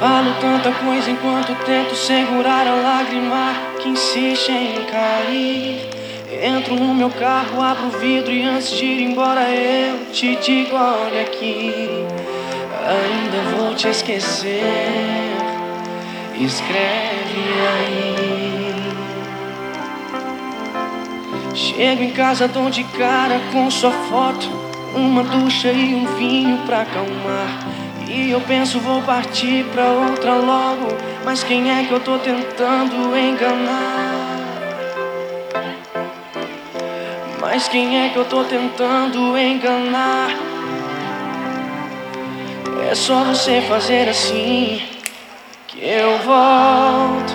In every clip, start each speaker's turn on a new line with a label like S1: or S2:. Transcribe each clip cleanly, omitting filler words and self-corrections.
S1: Falo tanta coisa enquanto tento segurar a lágrima que insiste em cair. Entro no meu carro, abro o vidro e antes de ir embora eu te digo: olha aqui, ainda vou te esquecer. Escreve aí. Chego em casa, dou de cara com sua foto, uma ducha e um vinho pra acalmar. E eu penso, vou partir pra outra logo, mas quem é que eu tô tentando enganar? Mas quem é que eu tô tentando enganar? É só você fazer assim que eu volto.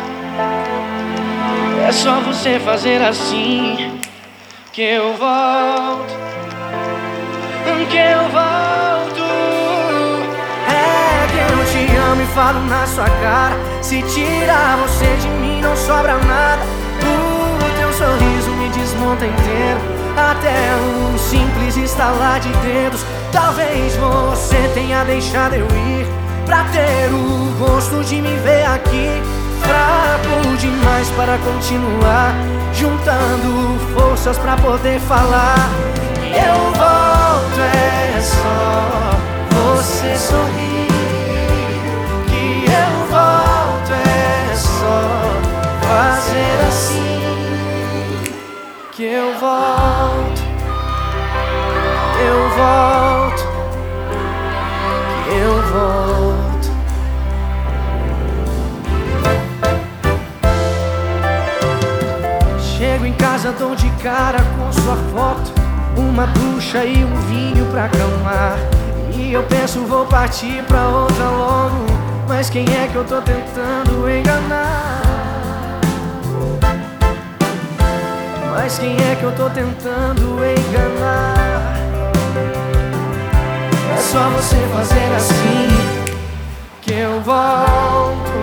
S1: É só você fazer assim que eu volto. Que eu volto. É que eu te amo e falo na sua cara. Se tirar você de mim não sobra nada. O teu sorriso me desmonta inteiro, até um simples estalar de dedos. Talvez você tenha deixado eu ir pra ter o gosto de me ver aqui. Fraco demais para continuar, juntando forças pra poder falar. E eu volto, é só você sorrir. Que eu volto, é só fazer assim. Que eu volto, eu volto, que eu volto. Chego em casa, dou de cara com sua foto, uma ducha e um vinho pra acalmar. E eu penso, vou partir pra outra logo, mas quem é que eu tô tentando enganar? Mas quem é que eu tô tentando enganar? É só você fazer assim que eu volto.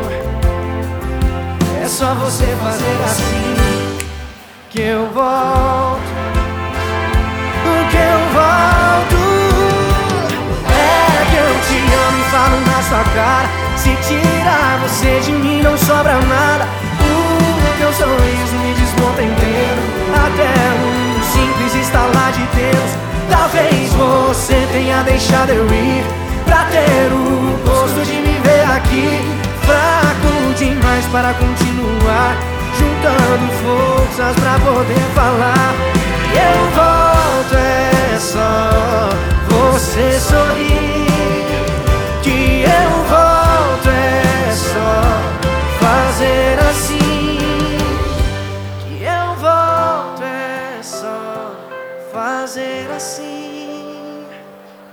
S1: É só você fazer assim que eu volto. Que eu volto. É que eu te amo e falo na sua cara. Se tirar você de mim não sobra nada. O teu sorriso me desmonta inteiro, até um simples estalar de dedos. Talvez você tenha deixado eu ir pra ter o gosto de me ver aqui. Fraco demais para continuar, juntando forças pra poder falar. E eu volto, é só você sorrir. Que eu volto, é só fazer assim. Que eu volto, é só fazer assim.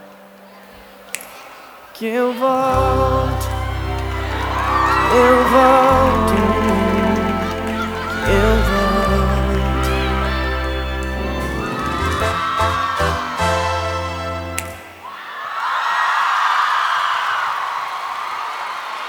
S1: Que eu volto, eu volto.